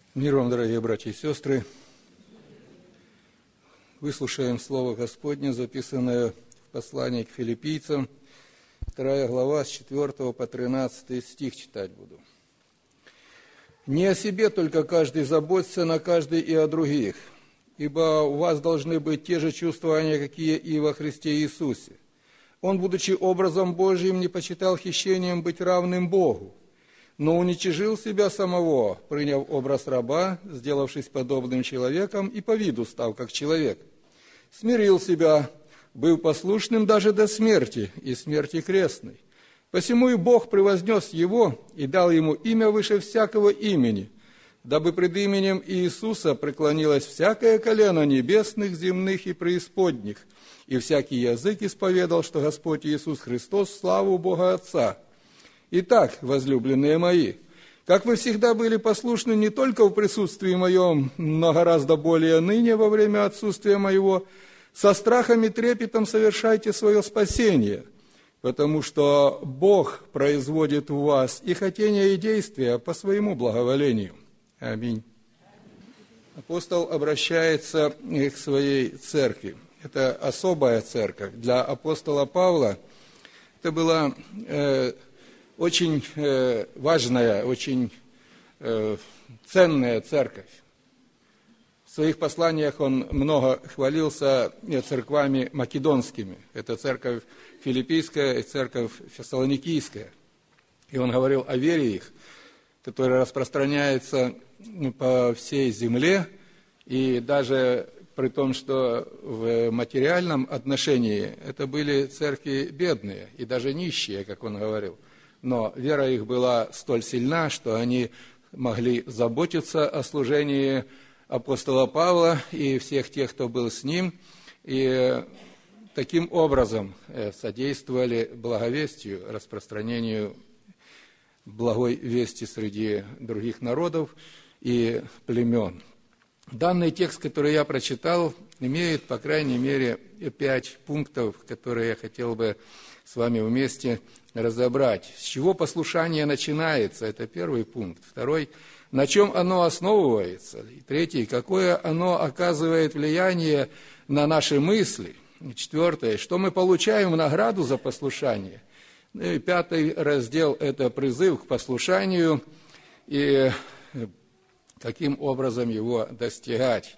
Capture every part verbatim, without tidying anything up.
Мир вам, дорогие братья и сестры. Выслушаем Слово Господне, записанное в послании к филиппийцам, вторая глава, с четвёртого по тринадцатый стих читать буду. «Не о себе только каждый заботится, на каждый и о других, ибо у вас должны быть те же чувствования, какие и во Христе Иисусе. Он, будучи образом Божьим, не почитал хищением быть равным Богу, но уничижил себя самого, приняв образ раба, сделавшись подобным человеком и по виду став как человек. Смирил себя, быв послушным даже до смерти, и смерти крестной. Посему и Бог превознес его и дал ему имя выше всякого имени, дабы пред именем Иисуса преклонилось всякое колено небесных, земных и преисподних, и всякий язык исповедал, что Господь Иисус Христос славу Бога Отца. Итак, возлюбленные мои, как вы всегда были послушны не только в присутствии моем, но гораздо более ныне во время отсутствия моего, со страхом и трепетом совершайте свое спасение, потому что Бог производит в вас и хотения, и действия по своему благоволению. Аминь». Апостол обращается к своей церкви. Это особая церковь. Для апостола Павла это была э, очень э, важная, очень э, ценная церковь. В своих посланиях он много хвалился церквами македонскими. Это церковь филиппийская и церковь фессалоникийская. И он говорил о вере их, которая распространяется по всей земле, и даже при том, что в материальном отношении это были церкви бедные и даже нищие, как он говорил. Но вера их была столь сильна, что они могли заботиться о служении апостола Павла и всех тех, кто был с ним, и таким образом содействовали благовестию, распространению благой вести среди других народов и племен. Данный текст, который я прочитал, имеет, по крайней мере, пять пунктов, которые я хотел бы с вами вместе разобрать. С чего послушание начинается? Это первый пункт. Второй, на чем оно основывается? И третий, какое оно оказывает влияние на наши мысли? И четвертое, что мы получаем в награду за послушание? Ну и пятый раздел – это призыв к послушанию и каким образом его достигать.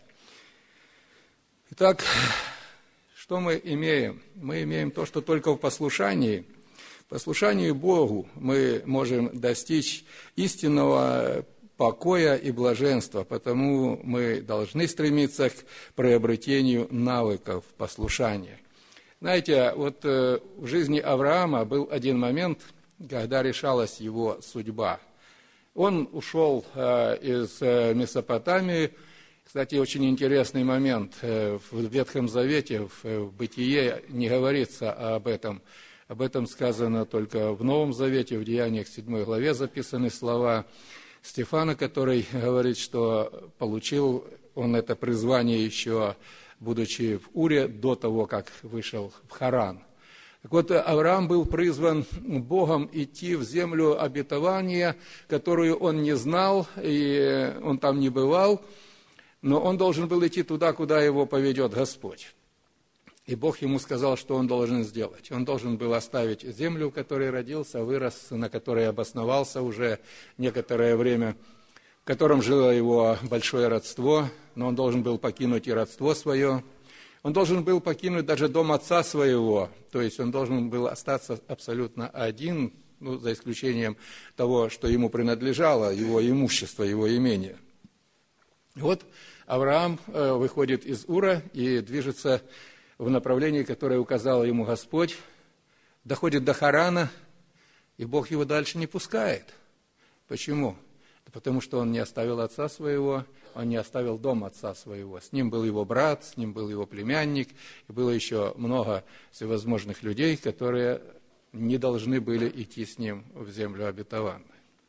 Итак, что мы имеем? Мы имеем то, что только в послушании, в послушании Богу мы можем достичь истинного покоя и блаженства, потому мы должны стремиться к приобретению навыков послушания. Знаете, вот в жизни Авраама был один момент, когда решалась его судьба. Он ушел из Месопотамии. Кстати, очень интересный момент. В Ветхом Завете, в Бытие не говорится об этом. Об этом сказано только в Новом Завете, в Деяниях седьмой главе записаны слова Стефана, который говорит, что получил он это призвание еще, будучи в Уре, до того, как вышел в Харан. Так вот, Авраам был призван Богом идти в землю обетования, которую он не знал, и он там не бывал, но он должен был идти туда, куда его поведет Господь. И Бог ему сказал, что он должен сделать. Он должен был оставить землю, в которой родился, вырос, на которой обосновался уже некоторое время, в котором жило его большое родство, но он должен был покинуть и родство свое. Он должен был покинуть даже дом отца своего, то есть он должен был остаться абсолютно один, ну, за исключением того, что ему принадлежало, его имущество, его имение. И вот Авраам э, выходит из Ура и движется в направлении, которое указал ему Господь, доходит до Харана, и Бог его дальше не пускает. Почему? Потому что он не оставил отца своего, он не оставил дом отца своего. С ним был его брат, с ним был его племянник, и было еще много всевозможных людей, которые не должны были идти с ним в землю обетованную.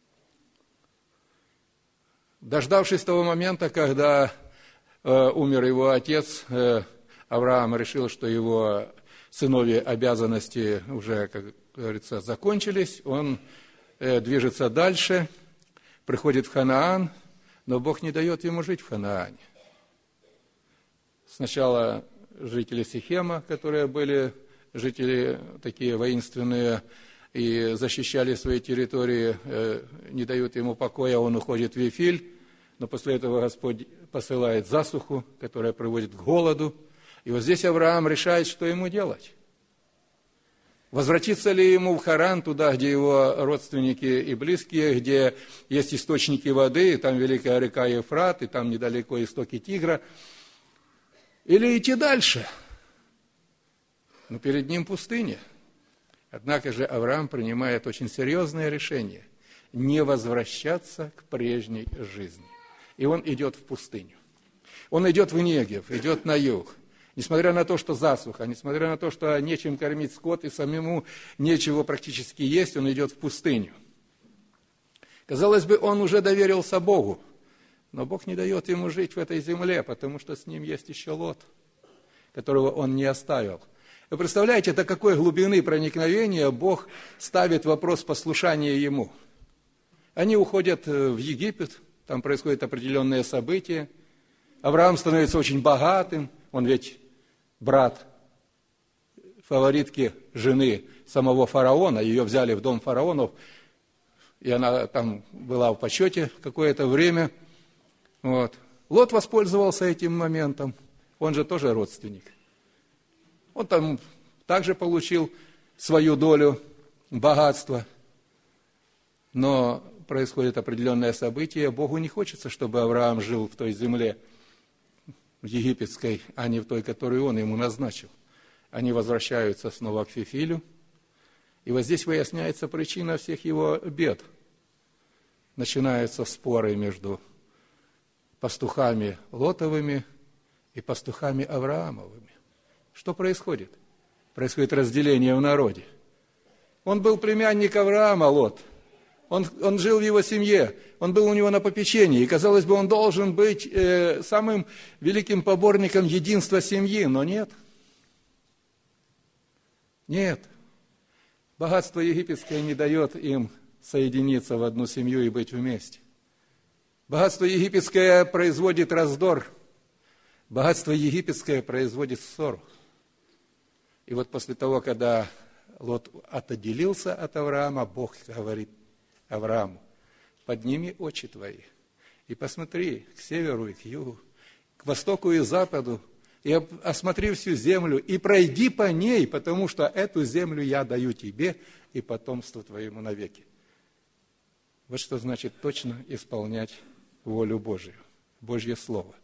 Дождавшись того момента, когда э, умер его отец, э, Авраам решил, что его сыновьи обязанности уже, как говорится, закончились, он э, движется дальше, приходит в Ханаан, Но Бог не дает ему жить в Ханаане. Сначала жители Сихема, которые были жители такие воинственные и защищали свои территории, не дают ему покоя, он уходит в Вифиль, но после этого Господь посылает засуху, которая приводит к голоду. И вот здесь Авраам решает, что ему делать. Возвратиться ли ему в Харан, туда, где его родственники и близкие, где есть источники воды, и там великая река Ефрат, и там недалеко истоки Тигра, или идти дальше? Но перед ним пустыня. Однако же Авраам принимает очень серьезное решение – не возвращаться к прежней жизни. И он идет в пустыню. Он идет в Негев, идет на юг. Несмотря на то, что засуха, несмотря на то, что нечем кормить скот и самому нечего практически есть, он идет в пустыню. Казалось бы, он уже доверился Богу, но Бог не дает ему жить в этой земле, потому что с ним есть еще Лот, которого он не оставил. Вы представляете, до какой глубины проникновения Бог ставит вопрос послушания ему? Они уходят в Египет, там происходят определенные события. Авраам становится очень богатым, он ведь брат фаворитки жены самого фараона, ее взяли в дом фараонов, и она там была в почете какое-то время. Вот. Лот воспользовался этим моментом, он же тоже родственник. Он там также получил свою долю богатства, но происходит определенное событие, Богу не хочется, чтобы Авраам жил в той земле, египетской, а не в той, которую он ему назначил. Они возвращаются снова к Фифилю, и вот здесь выясняется причина всех его бед. Начинаются споры между пастухами Лотовыми и пастухами Авраамовыми. Что происходит? Происходит разделение в народе. Он был племянник Авраама, Лот. Он, он жил в его семье, он был у него на попечении, и, казалось бы, он должен быть э, самым великим поборником единства семьи, но нет. Нет. Богатство египетское не дает им соединиться в одну семью и быть вместе. Богатство египетское производит раздор. Богатство египетское производит ссору. И вот после того, когда Лот отделился от Авраама, Бог говорит Аврааму: подними очи твои и посмотри к северу и к югу, к востоку и западу, и осмотри всю землю, и пройди по ней, потому что эту землю я даю тебе и потомству твоему навеки. Вот что значит точно исполнять волю Божию, Божье Слово.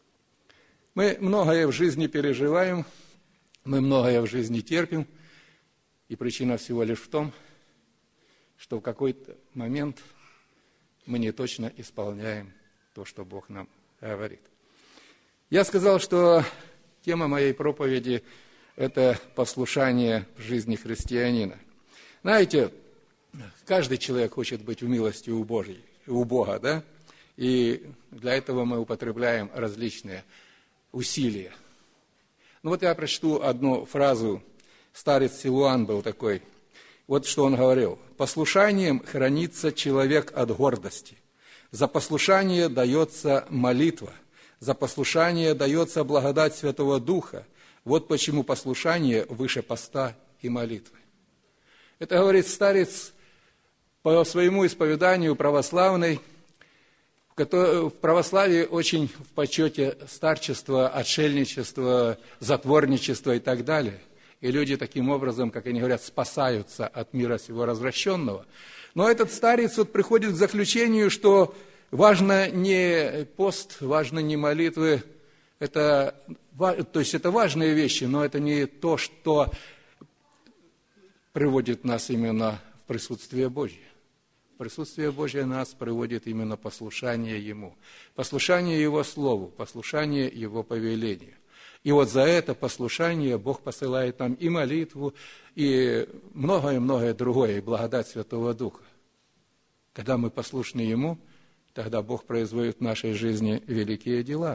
Мы многое в жизни переживаем, мы многое в жизни терпим, и причина всего лишь в том, что в какой-то момент мы не точно исполняем то, что Бог нам говорит. Я сказал, что тема моей проповеди – это послушание в жизни христианина. Знаете, каждый человек хочет быть в милости у Божьей, у Бога, да? И для этого мы употребляем различные усилия. Ну вот я прочту одну фразу. Старец Силуан был такой. Вот что он говорил: послушанием хранится человек от гордости, за послушание дается молитва, за послушание дается благодать Святого Духа. Вот почему послушание выше поста и молитвы. Это говорит старец по своему исповеданию православный. В православии очень в почете старчество, отшельничество, затворничество и так далее. И люди таким образом, как они говорят, спасаются от мира сего развращенного. Но этот старец вот приходит к заключению, что важно не пост, важно не молитвы, это, то есть это важные вещи, но это не то, что приводит нас именно в присутствие Божье. Присутствие Божье нас приводит именно послушание Ему, послушание Его Слову, послушание Его повелению. И вот за это послушание Бог посылает нам и молитву, и многое-многое другое, и благодать Святого Духа. Когда мы послушны Ему, тогда Бог производит в нашей жизни великие дела.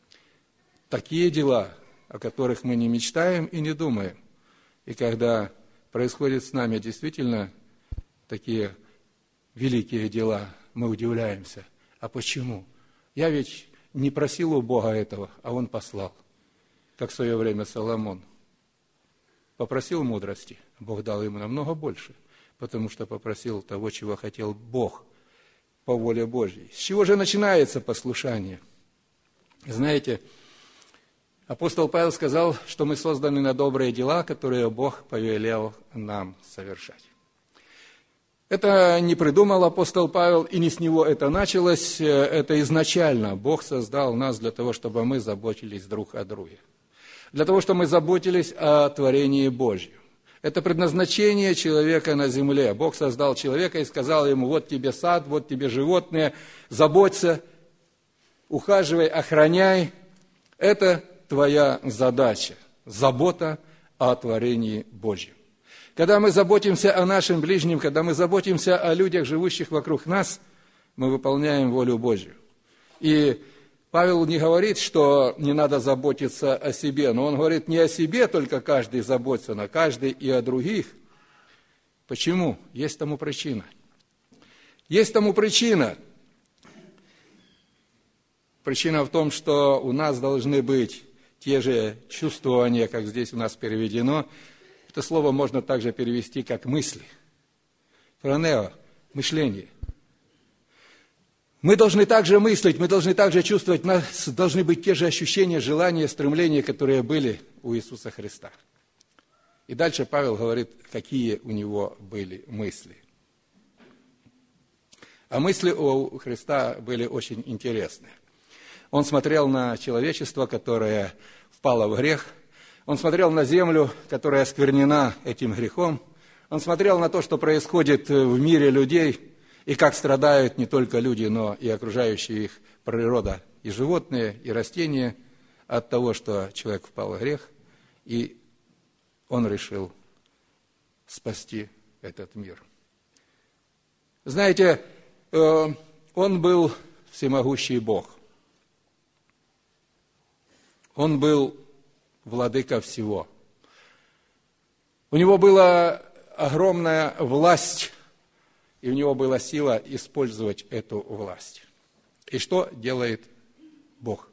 Такие дела, о которых мы не мечтаем и не думаем. И когда происходят с нами действительно такие великие дела, мы удивляемся. А почему? Я ведь не просил у Бога этого, а Он послал, как в свое время Соломон. Попросил мудрости, Бог дал ему намного больше, потому что попросил того, чего хотел Бог по воле Божьей. С чего же начинается послушание? Знаете, апостол Павел сказал, что мы созданы на добрые дела, которые Бог повелел нам совершать. Это не придумал апостол Павел, и не с него это началось. Это изначально Бог создал нас для того, чтобы мы заботились друг о друге. Для того, чтобы мы заботились о творении Божьем. Это предназначение человека на земле. Бог создал человека и сказал ему: вот тебе сад, вот тебе животные, заботься, ухаживай, охраняй. Это твоя задача, забота о творении Божьем. Когда мы заботимся о нашем ближнем, когда мы заботимся о людях, живущих вокруг нас, мы выполняем волю Божью. И Павел не говорит, что не надо заботиться о себе, но он говорит, не о себе только каждый заботится, но каждый и о других. Почему? Есть тому причина. Есть тому причина. Причина в том, что у нас должны быть те же чувствования, как здесь у нас переведено. Это слово можно также перевести как мысли. Фронео, мышление. Мы должны также мыслить, мы должны также чувствовать, у нас должны быть те же ощущения, желания, стремления, которые были у Иисуса Христа. И дальше Павел говорит, какие у него были мысли. А мысли у Христа были очень интересные. Он смотрел на человечество, которое впало в грех. Он смотрел на землю, которая осквернена этим грехом. Он смотрел на то, что происходит в мире людей, и как страдают не только люди, но и окружающая их природа, и животные, и растения от того, что человек впал в грех, и он решил спасти этот мир. Знаете, он был всемогущий Бог. Он был владыка всего. У него была огромная власть, и у него была сила использовать эту власть. И что делает Бог?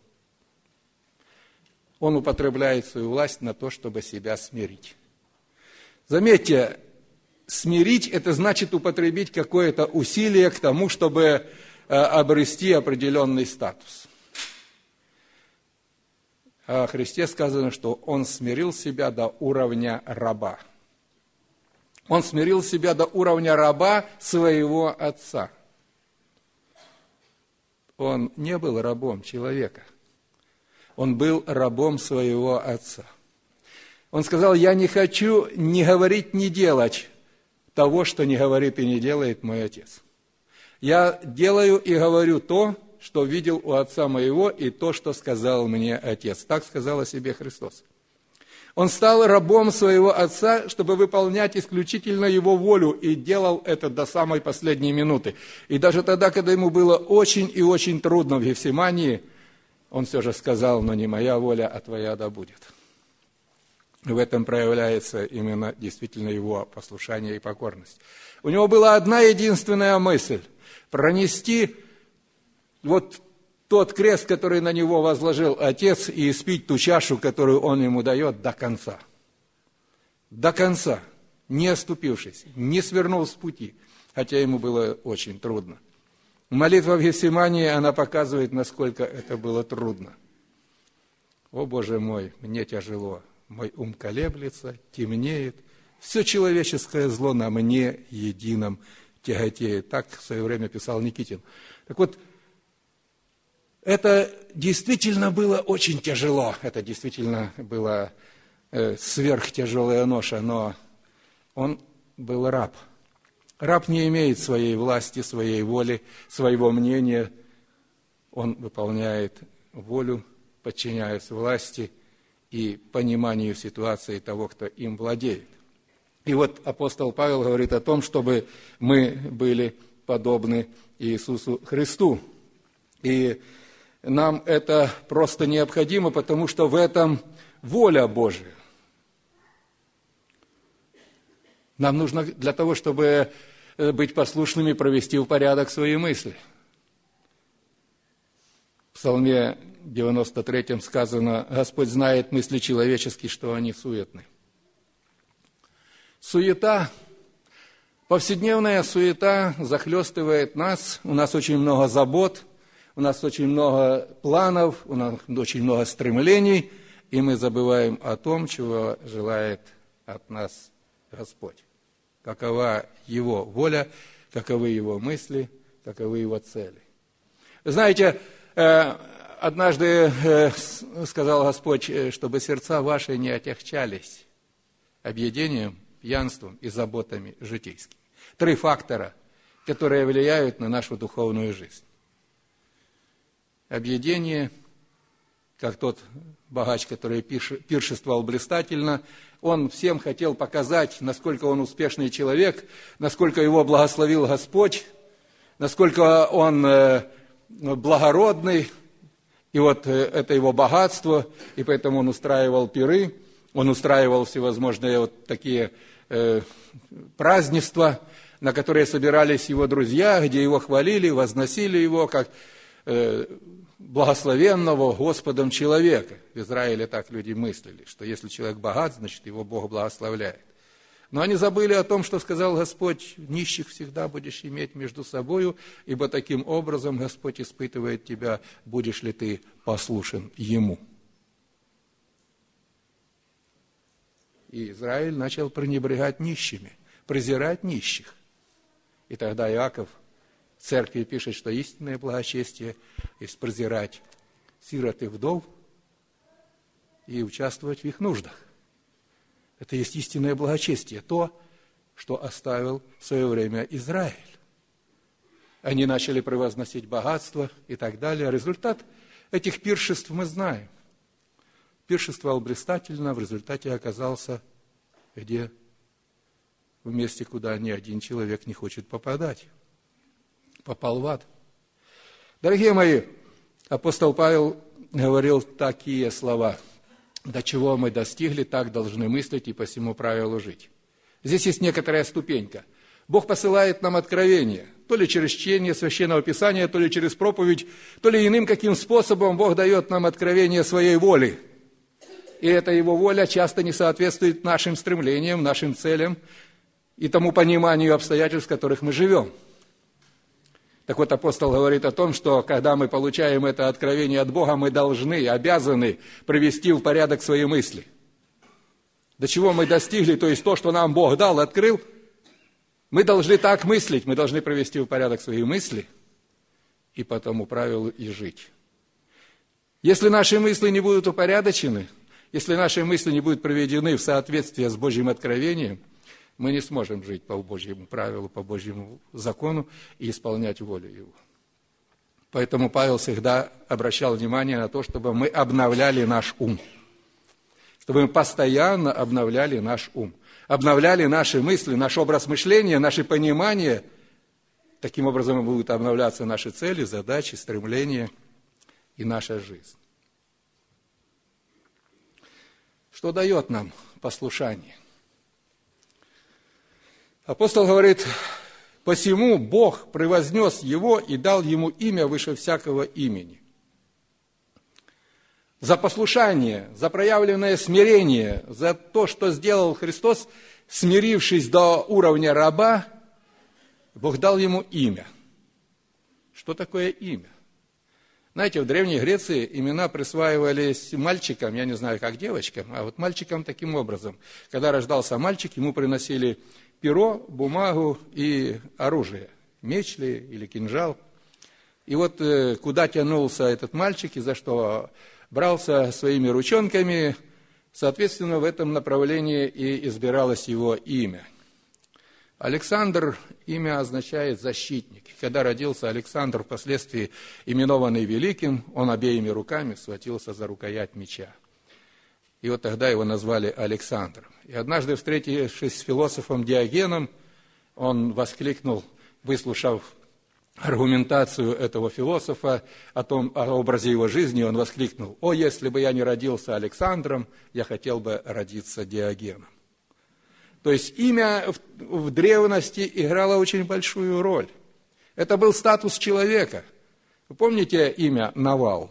Он употребляет свою власть на то, чтобы себя смирить. Заметьте, смирить – это значит употребить какое-то усилие к тому, чтобы обрести определенный статус. О Христе сказано, что Он смирил себя до уровня раба. Он смирил себя до уровня раба своего Отца. Он не был рабом человека. Он был рабом своего Отца. Он сказал, я не хочу ни говорить, ни делать того, что не говорит и не делает мой Отец. Я делаю и говорю то, что видел у Отца моего, и то, что сказал мне Отец. Так сказал о себе Христос. Он стал рабом своего Отца, чтобы выполнять исключительно Его волю, и делал это до самой последней минуты. И даже тогда, когда ему было очень и очень трудно в Гефсимании, он все же сказал, но не моя воля, а твоя да будет. В этом проявляется именно действительно его послушание и покорность. У него была одна единственная мысль – пронести вот тот крест, который на него возложил Отец, и испить ту чашу, которую Он ему дает, до конца. До конца, не оступившись, не свернул с пути, хотя ему было очень трудно. Молитва в Гефсимании, она показывает, насколько это было трудно. О, Боже мой, мне тяжело, мой ум колеблется, темнеет, все человеческое зло на мне едином тяготеет. Так в свое время писал Никитин. Так вот, это действительно было очень тяжело, это действительно была э, сверхтяжелая ноша, но он был раб. Раб не имеет своей власти, своей воли, своего мнения. Он выполняет волю, подчиняясь власти и пониманию ситуации того, кто им владеет. И вот апостол Павел говорит о том, чтобы мы были подобны Иисусу Христу. И нам это просто необходимо, потому что в этом воля Божия. Нам нужно для того, чтобы быть послушными, провести в порядок свои мысли. Псалме девяносто третьем сказано: «Господь знает мысли человеческие, что они суетны». Суета, повседневная суета захлестывает нас, у нас очень много забот, у нас очень много планов, у нас очень много стремлений, и мы забываем о том, чего желает от нас Господь. Какова Его воля, каковы Его мысли, каковы Его цели. Вы знаете, однажды сказал Господь, чтобы сердца ваши не отягчались объедением, пьянством и заботами житейскими. Три фактора, которые влияют на нашу духовную жизнь. Объедение, как тот богач, который пиршествовал блистательно, он всем хотел показать, насколько он успешный человек, насколько его благословил Господь, насколько он благородный, и вот это его богатство, и поэтому он устраивал пиры, он устраивал всевозможные вот такие э, празднества, на которые собирались его друзья, где его хвалили, возносили его как э, благословенного Господом человека. В Израиле так люди мыслили, что если человек богат, значит его Бог благословляет. Но они забыли о том, что сказал Господь: нищих всегда будешь иметь между собою, ибо таким образом Господь испытывает тебя, будешь ли ты послушен Ему. И Израиль начал пренебрегать нищими, презирать нищих. И тогда Иаков в церкви пишет, что истинное благочестие есть презирать сирот и вдов и участвовать в их нуждах. Это есть истинное благочестие, то, что оставил в свое время Израиль. Они начали превозносить богатство и так далее. Результат этих пиршеств мы знаем. Пиршествовал блистательно, в результате оказался где? В месте, куда ни один человек не хочет попадать. Попал в ад. Дорогие мои, апостол Павел говорил такие слова: «До чего мы достигли, так должны мыслить и по всему правилу жить». Здесь есть некоторая ступенька. Бог посылает нам откровение, то ли через чтение Священного Писания, то ли через проповедь, то ли иным каким способом Бог дает нам откровение своей воли. И эта Его воля часто не соответствует нашим стремлениям, нашим целям и тому пониманию обстоятельств, в которых мы живем. Так вот, апостол говорит о том, что когда мы получаем это откровение от Бога, мы должны, обязаны привести в порядок свои мысли. До чего мы достигли, то есть то, что нам Бог дал, открыл, мы должны так мыслить, мы должны привести в порядок свои мысли и по тому правилу и жить. Если наши мысли не будут упорядочены, если наши мысли не будут приведены в соответствие с Божьим откровением, мы не сможем жить по Божьему правилу, по Божьему закону и исполнять волю Его. Поэтому Павел всегда обращал внимание на то, чтобы мы обновляли наш ум. Чтобы мы постоянно обновляли наш ум. Обновляли наши мысли, наш образ мышления, наше понимание. Таким образом будут обновляться наши цели, задачи, стремления и наша жизнь. Что дает нам послушание? Апостол говорит: «Посему Бог превознес его и дал ему имя выше всякого имени». За послушание, за проявленное смирение, за то, что сделал Христос, смирившись до уровня раба, Бог дал ему имя. Что такое имя? Знаете, в Древней Греции имена присваивались мальчикам, я не знаю, как девочкам, а вот мальчикам таким образом. Когда рождался мальчик, ему приносили перо, бумагу и оружие, меч ли или кинжал. И вот куда тянулся этот мальчик и за что брался своими ручонками, соответственно, в этом направлении и избиралось его имя. Александр, имя означает «защитник». Когда родился Александр, впоследствии именованный Великим, он обеими руками схватился за рукоять меча. И вот тогда его назвали Александром. И однажды, встретившись с философом Диогеном, он воскликнул, выслушав аргументацию этого философа о том, о образе его жизни, он воскликнул: «О, если бы я не родился Александром, я хотел бы родиться Диогеном». То есть имя в, в древности играло очень большую роль. Это был статус человека. Вы помните имя Навал?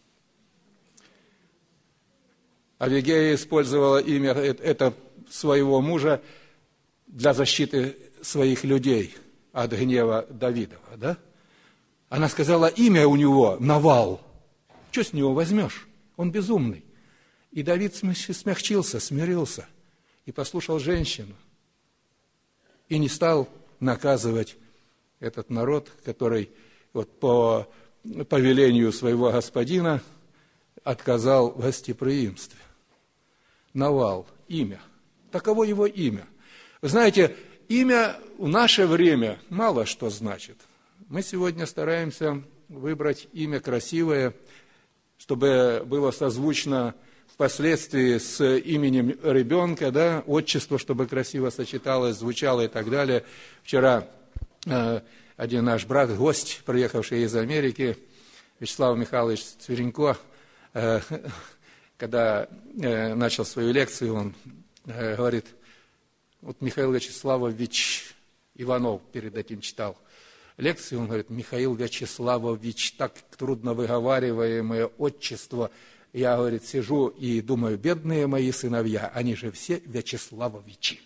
Авигея использовала имя это своего мужа для защиты своих людей от гнева Давидова, да? Она сказала, имя у него Навал. Что с него возьмешь? Он безумный. И Давид смягчился, смирился и послушал женщину. И не стал наказывать этот народ, который вот по повелению своего господина отказал в гостеприимстве. Навал, имя. Таково его имя. Вы знаете, имя в наше время мало что значит. Мы сегодня стараемся выбрать имя красивое, чтобы было созвучно впоследствии с именем ребенка, да, отчество, чтобы красиво сочеталось, звучало и так далее. Вчера э, один наш брат, гость, приехавший из Америки, Вячеслав Михайлович Цверенько, э, когда э, начал свою лекцию, он э, говорит, вот Михаил Вячеславович Иванов перед этим читал лекцию, он говорит, Михаил Вячеславович, так трудно выговариваемое отчество. Я, говорит, сижу и думаю, бедные мои сыновья, они же все Вячеславовичи.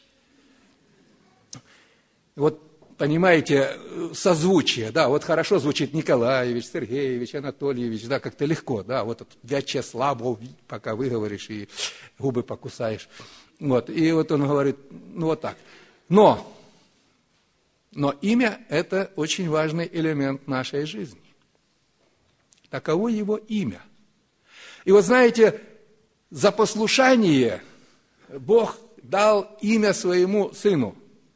Вот, понимаете, созвучие, да, вот хорошо звучит Николаевич, Сергеевич, Анатольевич, да, как-то легко, да, вот Вячеславович, пока выговоришь и губы покусаешь. Вот, и вот он говорит, ну вот так. Но, но имя – это очень важный элемент нашей жизни. Таково его имя. И вот знаете, за послушание Бог дал имя своему Сыну,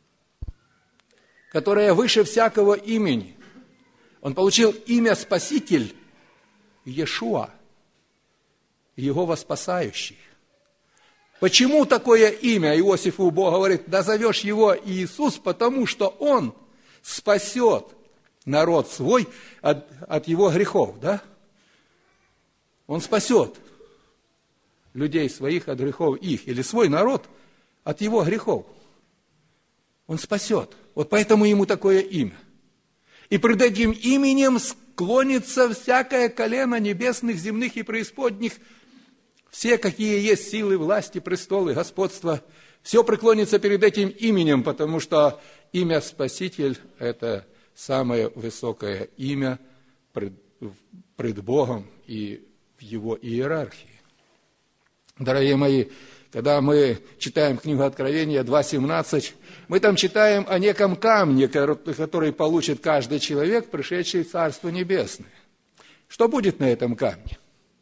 которое выше всякого имени. Он получил имя Спаситель Иешуа, Иегова Спасающий. Почему такое имя? Иосифу Бог говорит, да зовешь его Иисус, потому что Он спасет народ свой от, от его грехов, да? Он спасет людей своих от грехов их, или свой народ от его грехов. Он спасет. Вот поэтому ему такое имя. И пред этим именем склонится всякое колено небесных, земных и преисподних, все, какие есть силы, власти, престолы, господства, все преклонится перед этим именем, потому что имя Спаситель – это самое высокое имя пред, пред Богом и в Его иерархии. Дорогие мои, когда мы читаем книгу Откровения два семнадцать, мы там читаем о неком камне, который получит каждый человек, пришедший в Царство Небесное. Что будет на этом камне?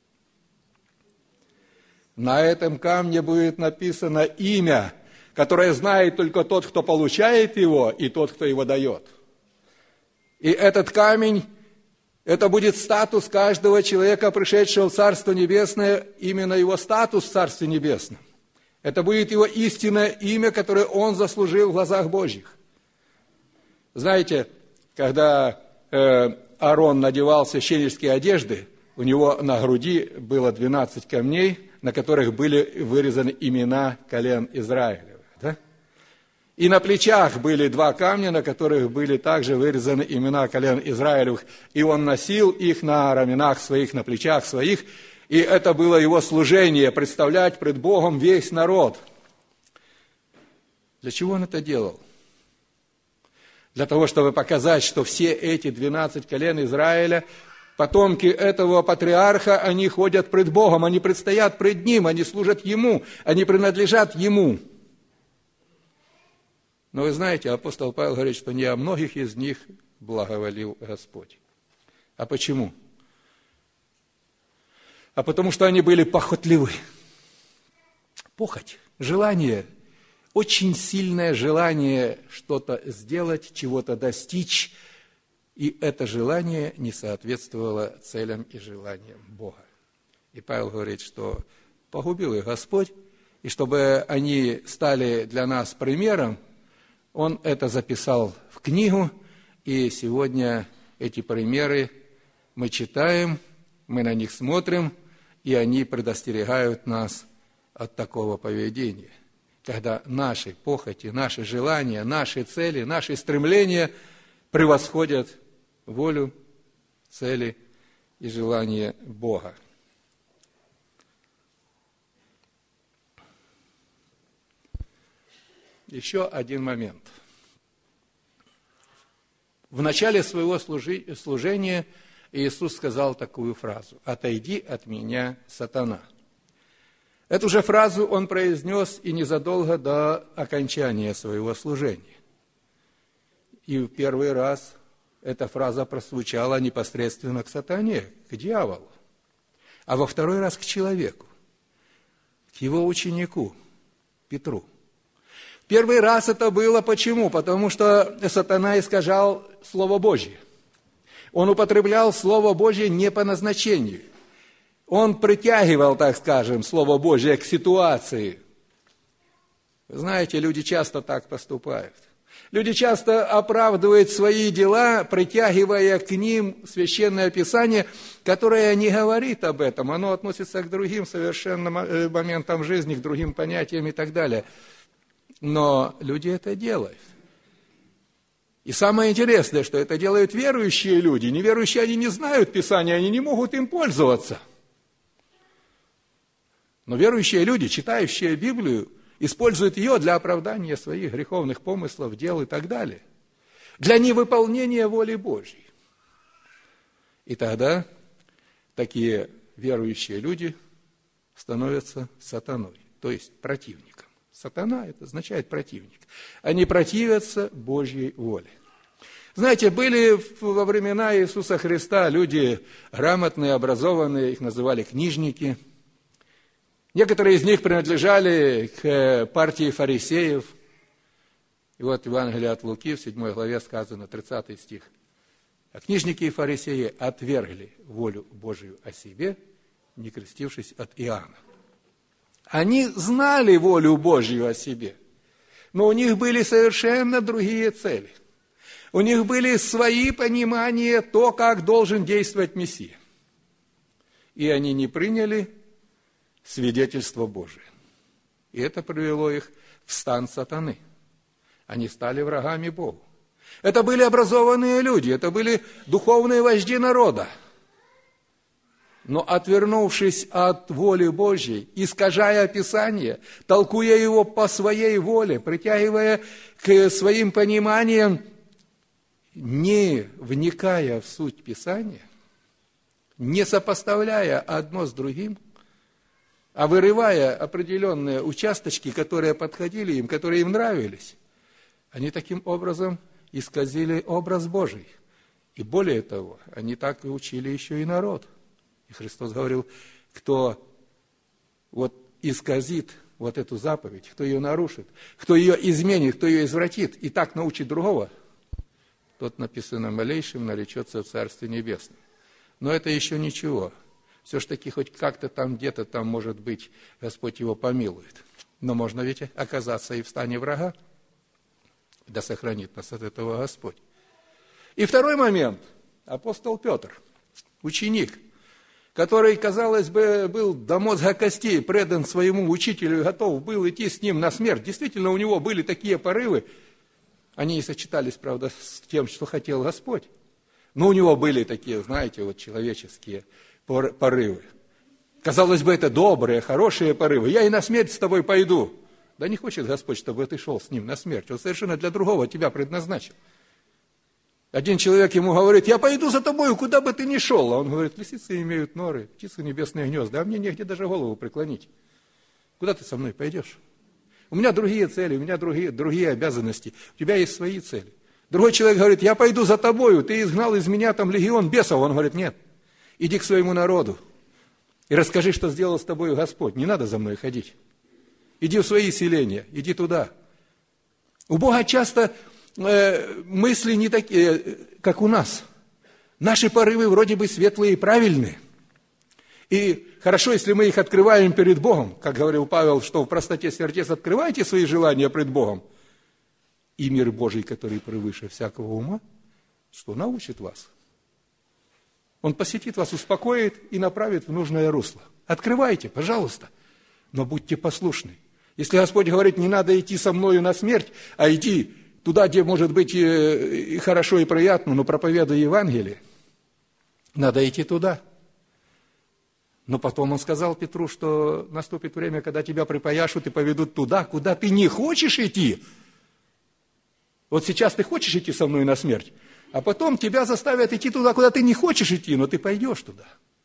На этом камне будет написано имя, которое знает только тот, кто получает его, и тот, кто его дает. И этот камень, это будет статус каждого человека, пришедшего в Царство Небесное, именно его статус в Царстве Небесном. Это будет его истинное имя, которое он заслужил в глазах Божьих. Знаете, когда э, Аарон надевал священнические одежды, у него на груди было двенадцать камней, на которых были вырезаны имена колен Израилевых. Да? И на плечах были два камня, на которых были также вырезаны имена колен Израилевых. И он носил их на раменах своих, на плечах своих. И это было его служение, представлять пред Богом весь народ. Для чего он это делал? Для того, чтобы показать, что все эти двенадцать колен Израиля, потомки этого патриарха, они ходят пред Богом, они предстоят пред Ним, они служат Ему, они принадлежат Ему. Но вы знаете, апостол Павел говорит, что не о многих из них благоволил Господь. А почему? А потому что они были похотливы. Похоть, желание, очень сильное желание что-то сделать, чего-то достичь, и это желание не соответствовало целям и желаниям Бога. И Павел говорит, что погубил их Господь, и чтобы они стали для нас примером, он это записал в книгу, и сегодня эти примеры мы читаем, мы на них смотрим, и они предостерегают нас от такого поведения, когда наши похоти, наши желания, наши цели, наши стремления превосходят волю, цели и желание Бога. Еще один момент. В начале своего служи- служения Иисус сказал такую фразу: «Отойди от меня, сатана». Эту же фразу Он произнес и незадолго до окончания своего служения. И в первый раз эта фраза прозвучала непосредственно к сатане, к дьяволу, а во второй раз к человеку, к его ученику Петру. Первый раз это было почему? Потому что сатана искажал Слово Божье. Он употреблял Слово Божье не по назначению. Он притягивал, так скажем, Слово Божье к ситуации. Вы знаете, люди часто так поступают. Люди часто оправдывают свои дела, притягивая к ним Священное Писание, которое не говорит об этом. Оно относится к другим совершенно моментам жизни, к другим понятиям и так далее. Но люди это делают. И самое интересное, что это делают верующие люди. Неверующие, они не знают Писания, они не могут им пользоваться. Но верующие люди, читающие Библию, используют ее для оправдания своих греховных помыслов, дел и так далее. Для невыполнения воли Божьей. И тогда такие верующие люди становятся сатаной, то есть противником. Сатана – это означает противник. Они противятся Божьей воле. Знаете, были во времена Иисуса Христа люди грамотные, образованные, их называли книжники. Некоторые из них принадлежали к партии фарисеев. И вот в Евангелии от Луки, в седьмой главе сказано, тридцатый стих. «А книжники и фарисеи отвергли волю Божию о себе, не крестившись от Иоанна». Они знали волю Божью о себе, но у них были совершенно другие цели. У них были свои понимания, то, как должен действовать Мессия. И они не приняли свидетельство Божие. И это привело их в стан сатаны. Они стали врагами Богу. Это были образованные люди, это были духовные вожди народа. Но отвернувшись от воли Божьей, искажая Писание, толкуя его по своей воле, притягивая к своим пониманиям, не вникая в суть Писания, не сопоставляя одно с другим, а вырывая определенные участочки, которые подходили им, которые им нравились, они таким образом исказили образ Божий. И более того, они так и учили еще и народ. И Христос говорил, кто вот исказит вот эту заповедь, кто ее нарушит, кто ее изменит, кто ее извратит и так научит другого, тот, написано, малейшим наречется в Царстве Небесном. Но это еще ничего. Все ж таки хоть как-то там, где-то там, может быть, Господь его помилует. Но можно ведь оказаться и в стане врага. Да сохранит нас от этого Господь. И второй момент. Апостол Петр, ученик, который, казалось бы, был до мозга костей предан своему учителю и готов был идти с ним на смерть. Действительно, у него были такие порывы. Они не сочетались, правда, с тем, что хотел Господь. Но у него были такие, знаете, вот человеческие порывы. Казалось бы, это добрые, хорошие порывы. Я и на смерть с тобой пойду. Да не хочет Господь, чтобы ты шел с ним на смерть. Он совершенно для другого тебя предназначил. Один человек ему говорит, я пойду за тобой, куда бы ты ни шел. А он говорит, лисицы имеют норы, птицы небесные гнезда, а мне негде даже голову преклонить. Куда ты со мной пойдешь? У меня другие цели, у меня другие, другие обязанности. У тебя есть свои цели. Другой человек говорит, я пойду за тобою, ты изгнал из меня там легион бесов. Он говорит, нет, иди к своему народу и расскажи, что сделал с тобою Господь. Не надо за мной ходить. Иди в свои селения, иди туда. У Бога часто э, мысли не такие, как у нас. Наши порывы вроде бы светлые и правильные. И хорошо, если мы их открываем перед Богом, как говорил Павел, что в простоте сердец открывайте свои желания пред Богом. И мир Божий, который превыше всякого ума, что научит вас. Он посетит вас, успокоит и направит в нужное русло. Открывайте, пожалуйста, но будьте послушны. Если Господь говорит, не надо идти со мною на смерть, а иди туда, где может быть и хорошо, и приятно, но проповедуй Евангелие, надо идти туда. Но потом он сказал Петру, что наступит время, когда тебя припояшут и поведут туда, куда ты не хочешь идти. Вот сейчас ты хочешь идти со мной на смерть, а потом тебя заставят идти туда, куда ты не хочешь идти, но ты пойдешь туда.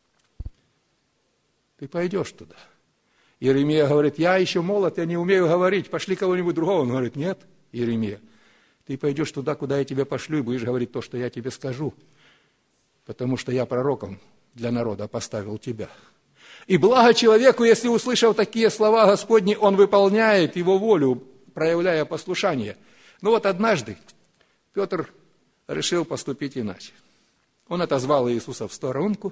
Ты пойдешь туда. Иеремия говорит, я еще молод, я не умею говорить, пошли кого-нибудь другого. Он говорит, нет, Иеремия, ты пойдешь туда, куда я тебя пошлю, и будешь говорить то, что я тебе скажу, потому что я пророком для народа поставил тебя. И благо человеку, если, услышав такие слова Господни, он выполняет его волю, проявляя послушание. Но вот однажды Петр решил поступить иначе. Он отозвал Иисуса в сторонку.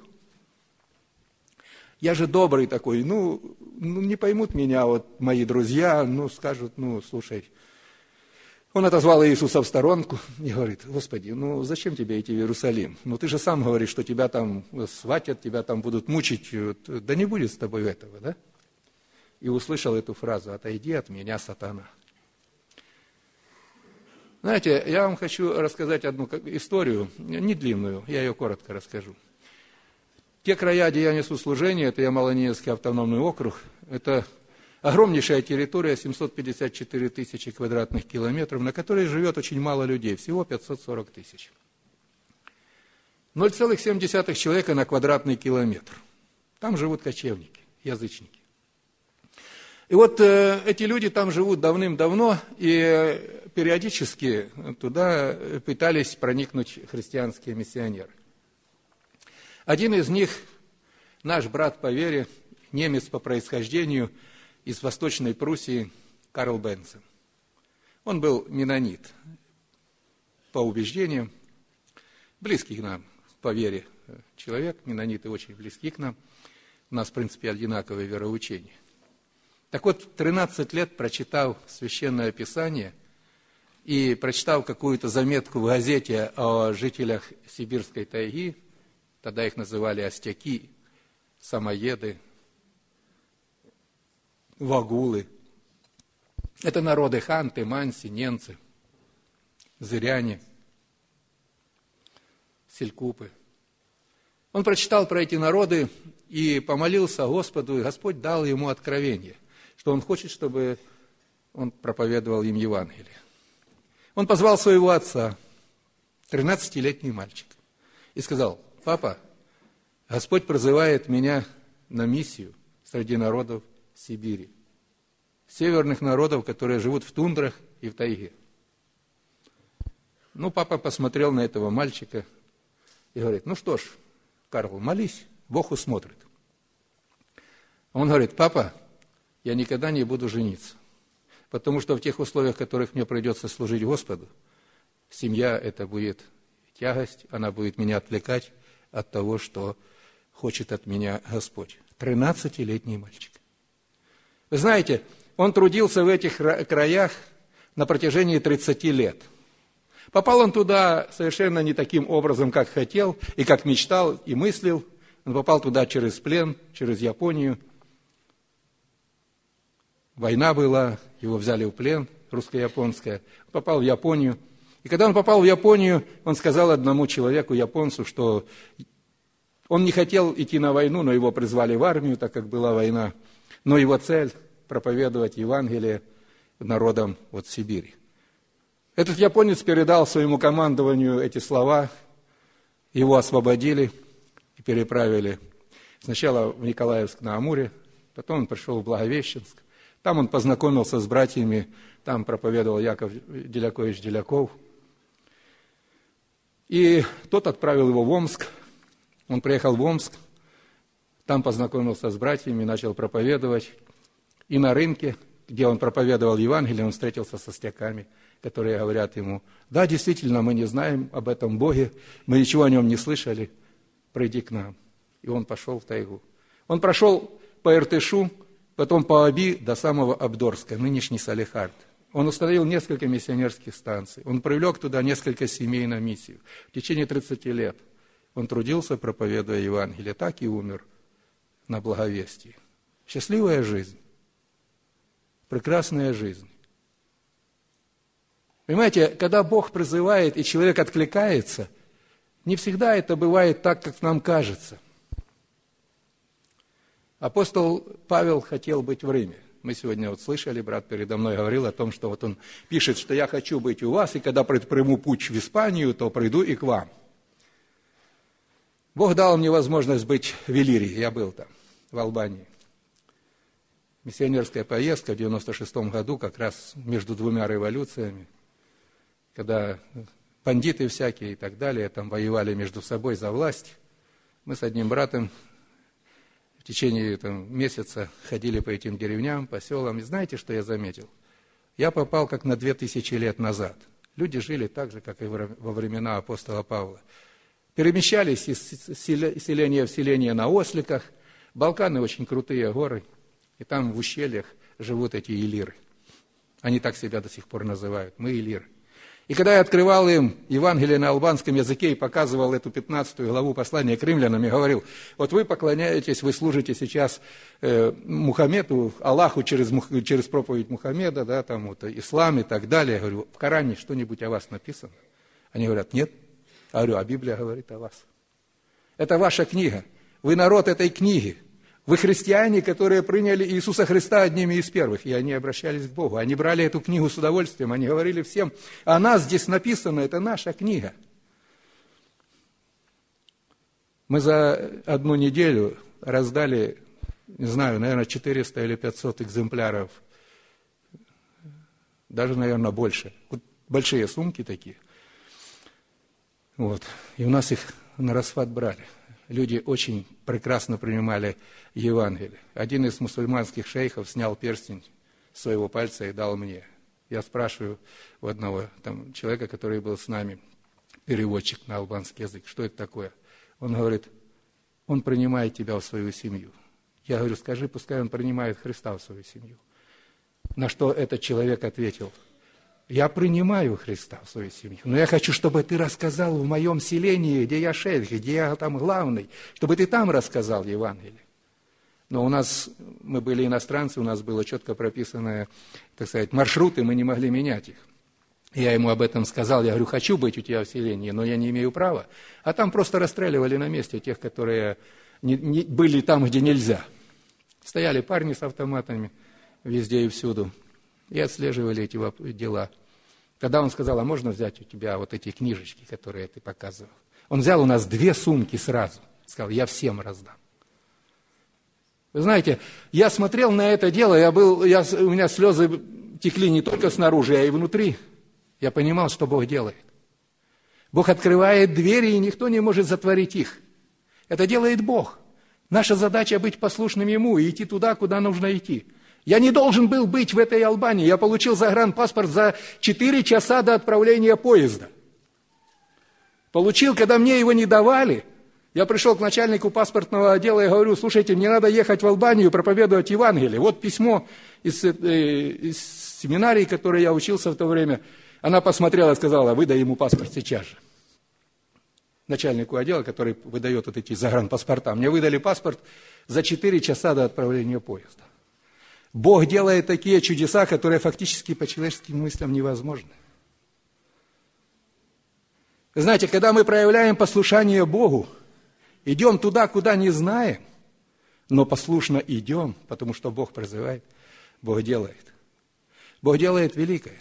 Я же добрый такой, ну, ну, не поймут меня вот мои друзья, ну, скажут, ну, слушай. Он отозвал Иисуса в сторонку и говорит, Господи, ну, зачем тебе идти в Иерусалим? Ну, ты же сам говоришь, что тебя там схватят, тебя там будут мучить. Да не будет с тобой этого, да? И услышал эту фразу, отойди от меня, сатана. Знаете, я вам хочу рассказать одну историю, не длинную, я ее коротко расскажу. Те края, где я несу служение, это Ямало-Ненецкий автономный округ, это огромнейшая территория, семьсот пятьдесят четыре тысячи квадратных километров, на которой живет очень мало людей, всего пятьсот сорок тысяч. ноль целых семь десятых человека на квадратный километр. Там живут кочевники, язычники. И вот э, эти люди там живут давным-давно, и периодически туда пытались проникнуть христианские миссионеры. Один из них, наш брат по вере, немец по происхождению, из Восточной Пруссии, Карл Бенцен. Он был меннонит по убеждениям, близкий к нам по вере человек, меннониты очень близки к нам, у нас, в принципе, одинаковое вероучение. Так вот, в тринадцать лет, прочитав Священное Писание и прочитав какую-то заметку в газете о жителях сибирской тайги, тогда их называли остяки, самоеды, вагулы. Это народы ханты, манси, ненцы, зыряне, селькупы. Он прочитал про эти народы и помолился Господу, и Господь дал ему откровение, что он хочет, чтобы он проповедовал им Евангелие. Он позвал своего отца, тринадцатилетний мальчик, и сказал, папа, Господь призывает меня на миссию среди народов Сибири, северных народов, которые живут в тундрах и в тайге. Ну, папа посмотрел на этого мальчика и говорит, ну что ж, Карл, молись, Бог усмотрит. Он говорит, папа, я никогда не буду жениться, потому что в тех условиях, в которых мне придется служить Господу, семья это будет тягость, она будет меня отвлекать от того, что хочет от меня Господь. тринадцатилетний мальчик. Вы знаете, он трудился в этих краях на протяжении тридцати лет. Попал он туда совершенно не таким образом, как хотел, и как мечтал, и мыслил. Он попал туда через плен, через Японию. Война была, его взяли в плен, русско-японская. Попал в Японию. И когда он попал в Японию, он сказал одному человеку, японцу, что он не хотел идти на войну, но его призвали в армию, так как была война. Но его цель – проповедовать Евангелие народам от Сибири. Этот японец передал своему командованию эти слова, его освободили и переправили сначала в Николаевск-на-Амуре, потом он пришел в Благовещенск. Там он познакомился с братьями, там проповедовал Яков Делякович Деляков. И тот отправил его в Омск. Он приехал в Омск, там познакомился с братьями, начал проповедовать. И на рынке, где он проповедовал Евангелие, он встретился со остяками, которые говорят ему, да, действительно, мы не знаем об этом Боге, мы ничего о нем не слышали, приди к нам. И он пошел в тайгу. Он прошел по Иртышу, потом по Аби до самого Абдорска, нынешний Салехард. Он установил несколько миссионерских станций, он привлек туда несколько семей на миссию. В течение тридцати лет он трудился, проповедуя Евангелие, так и умер на благовестии. Счастливая жизнь, прекрасная жизнь. Понимаете, когда Бог призывает, и человек откликается, не всегда это бывает так, как нам кажется. Апостол Павел хотел быть в Риме. Мы сегодня вот слышали, брат передо мной говорил о том, что вот он пишет, что я хочу быть у вас, и когда предприму путь в Испанию, то приду и к вам. Бог дал мне возможность быть в Иллирии, я был там, в Албании. Миссионерская поездка в девяносто шестом году, как раз между двумя революциями, когда бандиты всякие и так далее там воевали между собой за власть. Мы с одним братом в течение там, месяца ходили по этим деревням, по селам. И знаете, что я заметил? Я попал как на две тысячи лет назад. Люди жили так же, как и во времена апостола Павла. Перемещались из селения в селение на осликах. Балканы очень крутые горы. И там в ущельях живут эти илиры. Они так себя до сих пор называют. Мы илиры. И когда я открывал им Евангелие на албанском языке и показывал эту пятнадцатую главу послания к римлянам, и говорил, вот вы поклоняетесь, вы служите сейчас э, Мухаммеду, Аллаху через, через проповедь Мухаммеда, да, там вот, ислам и так далее. Я говорю, в Коране что-нибудь о вас написано? Они говорят, нет. Я говорю, а Библия говорит о вас. Это ваша книга. Вы народ этой книги. Вы христиане, которые приняли Иисуса Христа одними из первых, и они обращались к Богу. Они брали эту книгу с удовольствием, они говорили всем, о нас здесь написано, это наша книга. Мы за одну неделю раздали, не знаю, наверное, четыреста или пятьсот экземпляров, даже, наверное, больше. Вот большие сумки такие. Вот. И у нас их на расхват брали. Люди очень прекрасно принимали Евангелие. Один из мусульманских шейхов снял перстень с своего пальца и дал мне. Я спрашиваю у одного там, человека, который был с нами, переводчик на албанский язык, что это такое? Он говорит, он принимает тебя в свою семью. Я говорю, скажи, пускай он принимает Христа в свою семью. На что этот человек ответил, я принимаю Христа в свою семью, но я хочу, чтобы ты рассказал в моем селении, где я шейх, где я там главный, чтобы ты там рассказал Евангелие. Но у нас, мы были иностранцы, у нас было четко прописанные, так сказать, маршруты, мы не могли менять их. Я ему об этом сказал, я говорю, хочу быть у тебя в селении, но я не имею права. А там просто расстреливали на месте тех, которые не, не, были там, где нельзя. Стояли парни с автоматами везде и всюду. И отслеживали эти дела. Тогда он сказал, а можно взять у тебя вот эти книжечки, которые ты показывал? Он взял у нас две сумки сразу. Сказал, я всем раздам. Вы знаете, я смотрел на это дело, я был, я, у меня слезы текли не только снаружи, а и внутри. Я понимал, что Бог делает. Бог открывает двери, и никто не может затворить их. Это делает Бог. Наша задача быть послушным Ему и идти туда, куда нужно идти. Я не должен был быть в этой Албании. Я получил загранпаспорт за четыре часа до отправления поезда. Получил, когда мне его не давали. Я пришел к начальнику паспортного отдела и говорю, слушайте, мне надо ехать в Албанию проповедовать Евангелие. Вот письмо из, э, из семинарии, в которой я учился в то время. Она посмотрела и сказала, выдай ему паспорт сейчас же. Начальнику отдела, который выдает вот эти загранпаспорта. Мне выдали паспорт за четыре часа до отправления поезда. Бог делает такие чудеса, которые фактически по человеческим мыслям невозможны. Знаете, когда мы проявляем послушание Богу, идем туда, куда не знаем, но послушно идем, потому что Бог призывает, Бог делает. Бог делает великое.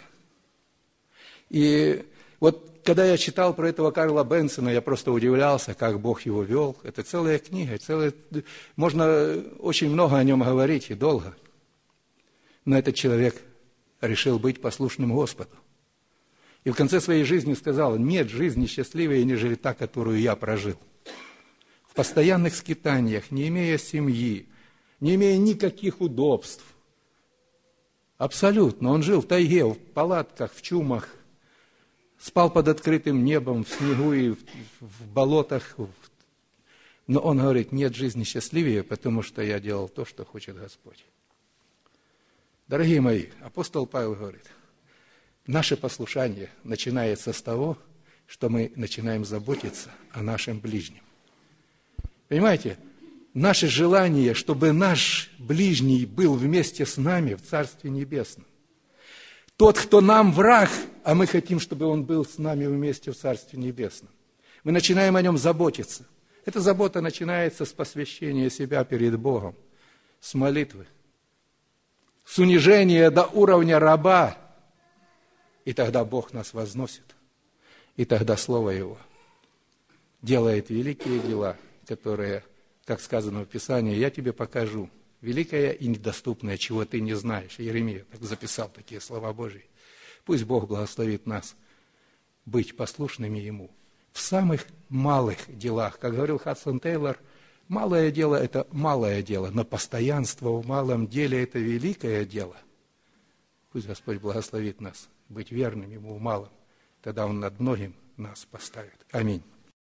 И вот когда я читал про этого Карла Бенсона, я просто удивлялся, как Бог его вел. Это целая книга, целая... можно очень много о нем говорить и долго. Но этот человек решил быть послушным Господу. И в конце своей жизни сказал, нет жизни счастливее, нежели та, которую я прожил. В постоянных скитаниях, не имея семьи, не имея никаких удобств. Абсолютно. Он жил в тайге, в палатках, в чумах, спал под открытым небом, в снегу и в, в болотах. Но он говорит, нет жизни счастливее, потому что я делал то, что хочет Господь. Дорогие мои, апостол Павел говорит, наше послушание начинается с того, что мы начинаем заботиться о нашем ближнем. Понимаете, наше желание, чтобы наш ближний был вместе с нами в Царстве Небесном. Тот, кто нам враг, а мы хотим, чтобы он был с нами вместе в Царстве Небесном. Мы начинаем о нем заботиться. Эта забота начинается с посвящения себя перед Богом. с молитвы, с унижения до уровня раба, и тогда Бог нас возносит, и тогда Слово Его делает великие дела, которые, как сказано в Писании, я тебе покажу, великое и недоступное, чего ты не знаешь. Иеремия так записал такие слова Божьи. Пусть Бог благословит нас быть послушными Ему в самых малых делах. Как говорил Хадсон Тейлор, малое дело – это малое дело, но постоянство в малом деле – это великое дело. Пусть Господь благословит нас быть верным Ему в малом, тогда Он над многим нас поставит. Аминь.